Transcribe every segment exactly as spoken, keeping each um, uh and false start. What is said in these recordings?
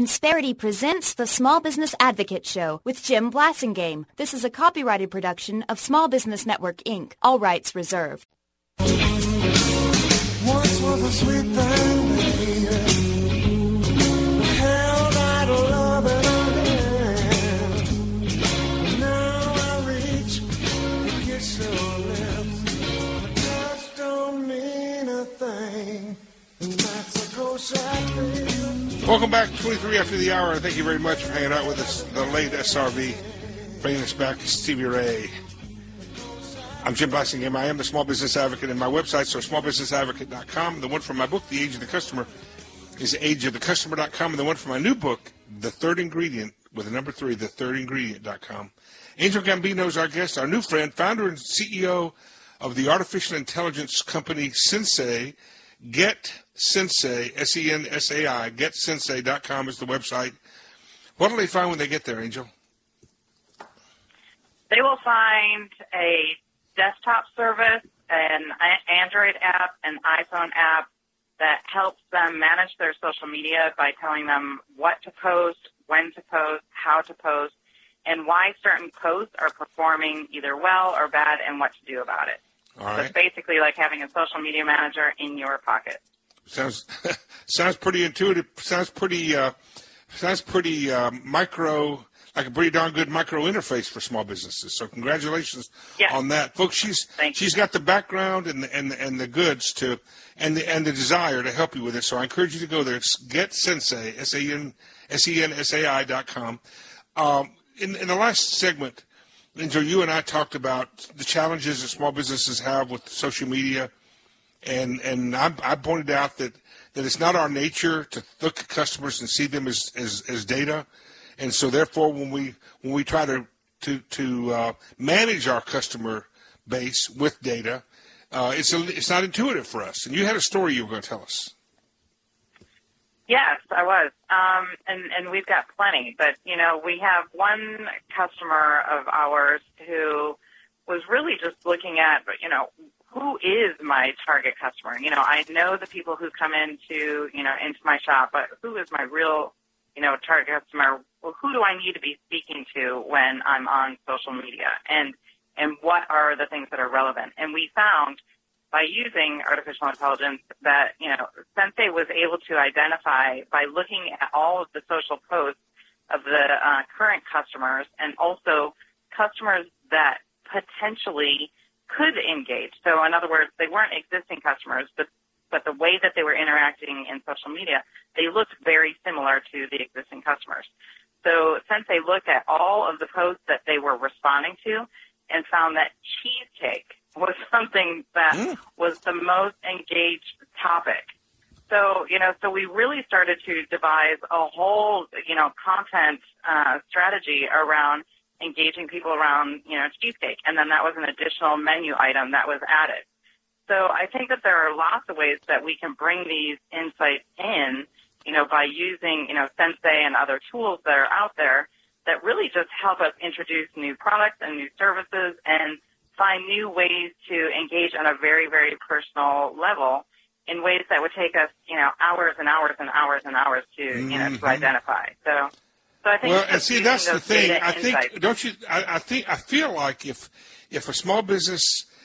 Insperity presents the Small Business Advocate Show with Jim Blasingame. This is a copyrighted production of Small Business Network, Incorporated. All rights reserved. Once was a sweet thing, baby. Held out a love in her hand. Now I reach to kiss your lips. But touch don't mean a thing. And that's a ghost shot, baby. Welcome back, twenty-three after the hour. Thank you very much for hanging out with us. The late S R V, bringing us back to Stevie Ray. I'm Jim Blasingame. I am the Small Business Advocate, and my websites are small business advocate dot com. The one from my book, The Age of the Customer, is age of the customer dot com. And the one from my new book, The Third Ingredient, with the number three, the third ingredient dot com. Angel Gambino is our guest, our new friend, founder and C E O of the artificial intelligence company Sensai. Get Sensai, S E N S A I, get sensai dot com is the website. What do they find when they get there, Angel? They will find a desktop service, an Android app, an iPhone app that helps them manage their social media by telling them what to post, when to post, how to post, and why certain posts are performing either well or bad and what to do about it. All right. So it's basically like having a social media manager in your pocket. Sounds sounds pretty intuitive. Sounds pretty uh, sounds pretty uh, micro, like a pretty darn good micro interface for small businesses. So congratulations yes. on that, folks. She's Thank she's you. got the background and the, and the, and the goods to and the and the desire to help you with it. So I encourage you to go there. It's Get Sensai, S A N S E N S A I dot com. Um, in in the last segment, Angel, you and I talked about the challenges that small businesses have with social media, and and I, I pointed out that, that it's not our nature to look at customers and see them as, as, as data, and so therefore when we when we try to to to uh, manage our customer base with data, uh, it's a, it's not intuitive for us. And you had a story you were going to tell us. Yes, I was. Um, and, and we've got plenty. But, you know, we have one customer of ours who was really just looking at, you know, who is my target customer? You know, I know the people who come into, you know, into my shop, but who is my real, you know, target customer? Well, who do I need to be speaking to when I'm on social media? And, and what are the things that are relevant? And we found by using artificial intelligence that, you know, Sensai was able to identify by looking at all of the social posts of the uh, current customers and also customers that potentially could engage. So in other words, they weren't existing customers, but, but the way that they were interacting in social media, they looked very similar to the existing customers. So Sensai looked at all of the posts that they were responding to and found that cheesecake was something that mm. was the most engaged topic. So, you know, so we really started to devise a whole, you know, content uh, strategy around engaging people around, you know, cheesecake. And then that was an additional menu item that was added. So I think that there are lots of ways that we can bring these insights in, you know, by using, you know, Sensai and other tools that are out there that really just help us introduce new products and new services and find new ways to engage on a very, very personal level in ways that would take us, you know, hours and hours and hours and hours to, mm-hmm. you know, to identify. So, so I think. Well, and see, that's the thing. I think, insights. don't you? I, I think I feel like if if a small business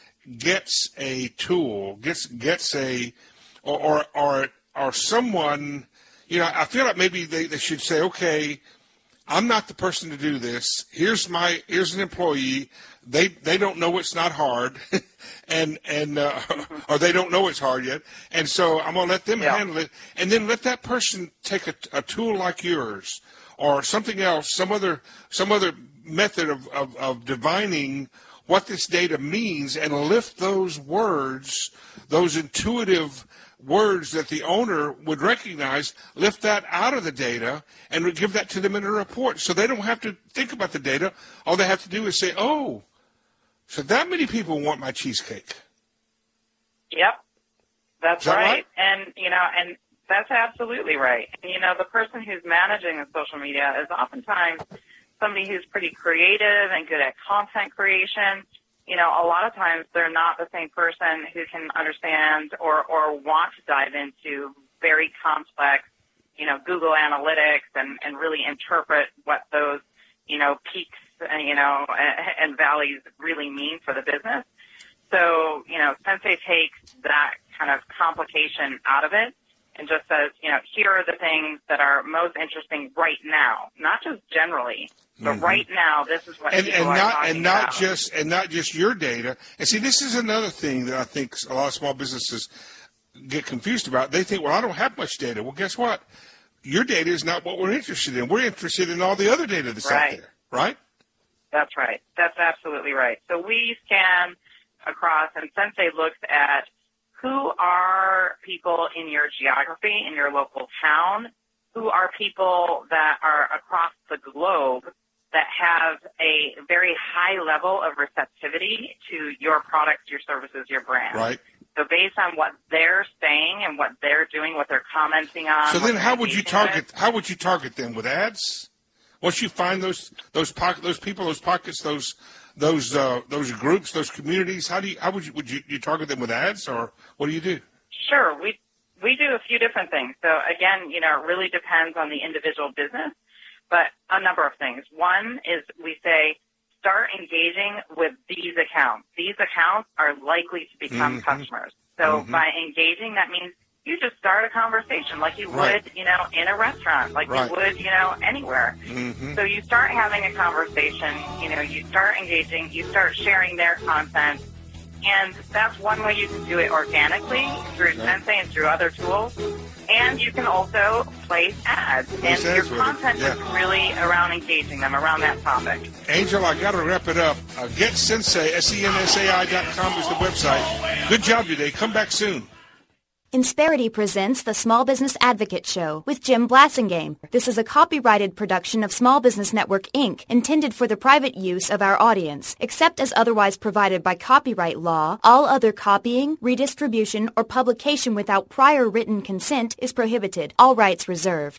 gets a tool, gets gets a, or or or, or someone, you know, I feel like maybe they, they should say, okay, I'm not the person to do this. Here's my here's an employee. They they don't know it's not hard, and and uh, or they don't know it's hard yet, and so I'm gonna let them yeah. handle it, and then let that person take a, a tool like yours or something else, some other some other method of, of, of divining what this data means, and lift those words, those intuitive words that the owner would recognize, lift that out of the data and give that to them in a report, so they don't have to think about the data. All they have to do is say, oh, so that many people want my cheesecake. Yep, that's that right. right. And, you know, and that's absolutely right. And, you know, the person who's managing the social media is oftentimes somebody who's pretty creative and good at content creation. You know, a lot of times they're not the same person who can understand or, or want to dive into very complex, you know, Google Analytics and, and really interpret what those, you know, peaks, uh, you know, and, and valleys really mean for the business. So, you know, Sensei takes that kind of complication out of it and just says, you know, here are the things that are most interesting right now, not just generally, but mm-hmm. right now, this is what and, people and are not talking and not about. just and not just your data. And see, this is another thing that I think a lot of small businesses get confused about. They think, well, I don't have much data. Well, guess what? Your data is not what we're interested in. We're interested in all the other data that's right. out there, right? That's right. That's absolutely right. So we scan across, and Sensei looks at who are people in your geography, in your local town, who are people that are across the globe that have a very high level of receptivity to your products, your services, your brand. Right. So based on what they're saying and what they're doing, what they're commenting on. So then, how would you target? With, how would you target them with ads? Once you find those those pocket, those people, those pockets, those those uh, those groups, those communities, how do you how would you would you, you target them with ads, or what do you do? Sure, we we do a few different things. So again, you know, it really depends on the individual business, but a number of things. One is we say, start engaging with these accounts. These accounts are likely to become mm-hmm. customers. So mm-hmm. by engaging, that means you just start a conversation like you right. would, you know, in a restaurant, like right. you would, you know, anywhere. Mm-hmm. So you start having a conversation, you know, you start engaging, you start sharing their content, and that's one way you can do it organically through yeah. Sensei and through other tools. And you can also place ads, place and ads your content yeah. is really around engaging them, around that topic. Angel, I got to wrap it up. Uh, Get Sensei, S E N S A I dot com is the website. Good job today. Come back soon. Insperity presents the Small Business Advocate Show with Jim Blasingame. This is a copyrighted production of Small Business Network, Incorporated, intended for the private use of our audience. Except as otherwise provided by copyright law, all other copying, redistribution, or publication without prior written consent is prohibited. All rights reserved.